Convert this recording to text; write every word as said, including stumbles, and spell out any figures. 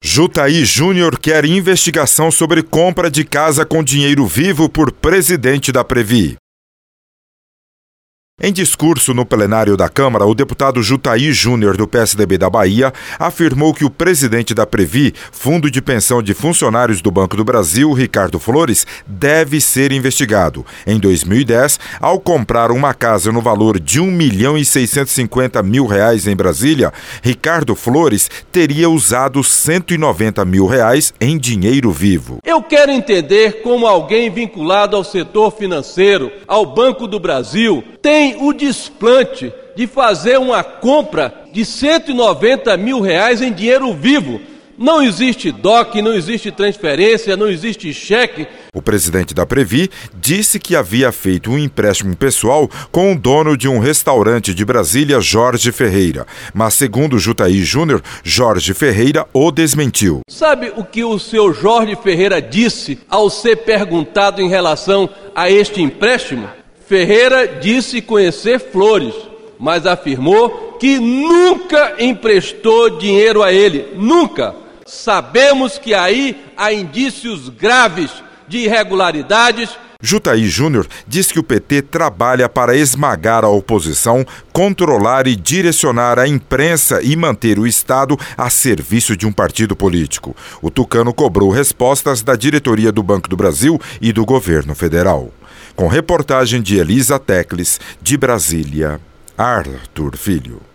Jutahy Júnior quer investigação sobre compra de casa com dinheiro vivo por presidente da Previ. Em discurso no plenário da Câmara, o deputado Jutahy Júnior, do P S D B da Bahia, afirmou que o presidente da Previ, Fundo de Pensão de Funcionários do Banco do Brasil, Ricardo Flores, deve ser investigado. Em dois mil e dez, ao comprar uma casa no valor de um milhão e seiscentos e cinquenta mil reais em Brasília, Ricardo Flores teria usado cento e noventa mil reais em dinheiro vivo. Eu quero entender como alguém vinculado ao setor financeiro, ao Banco do Brasil, tem o desplante de fazer uma compra de cento e noventa mil reais em dinheiro vivo. Não existe D O C, não existe transferência, não existe cheque. O presidente da Previ disse que havia feito um empréstimo pessoal com o dono de um restaurante de Brasília, Jorge Ferreira. Mas, segundo Jutahy Júnior, Jorge Ferreira o desmentiu. Sabe o que o seu Jorge Ferreira disse ao ser perguntado em relação a este empréstimo? Ferreira disse conhecer Flores, mas afirmou que nunca emprestou dinheiro a ele, nunca. Sabemos que aí há indícios graves de irregularidades. Jutahy Júnior diz que o P T trabalha para esmagar a oposição, controlar e direcionar a imprensa e manter o Estado a serviço de um partido político. O tucano cobrou respostas da diretoria do Banco do Brasil e do governo federal. Com reportagem de Elisa Tecles, de Brasília, Arthur Filho.